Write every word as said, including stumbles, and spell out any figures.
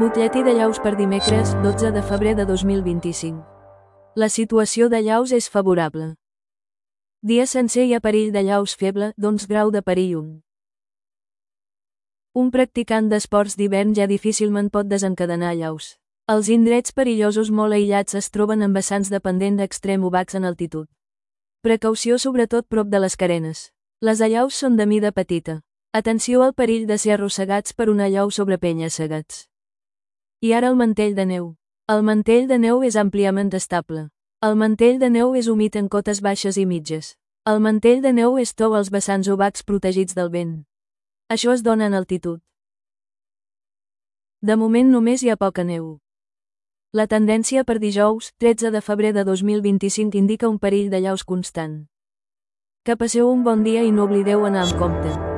Butlletí de Llaus per dimecres, dotze de febrer de dos mil vint-i-cinc. La situació de Llaus és favorable. Dia sencer hi ha perill de Llaus feble, d'onze grau de perill un. Un practicant d'esports d'hivern ja difícilment pot desencadenar Llaus. Els indrets perillosos molt aïllats es troben en vessants de pendent extrem obacs en altitud. Precaució sobretot prop de les carenes. Les allaus són de mida petita. Atenció al perill de ser arrossegats per una allau sobre penya-segats. I ara el mantell de neu. El mantell de neu és àmpliament estable. El mantell de neu és humit en cotes baixes i mitges. El mantell de neu és tou als vessants obacs protegits del vent. Això es dona en altitud. De moment només hi ha poca neu. La tendència per dijous, tretze de febrer de dos mil vint-i-cinc indica un perill de llaus constant. Que passeu un bon dia i no oblideu anar amb compte.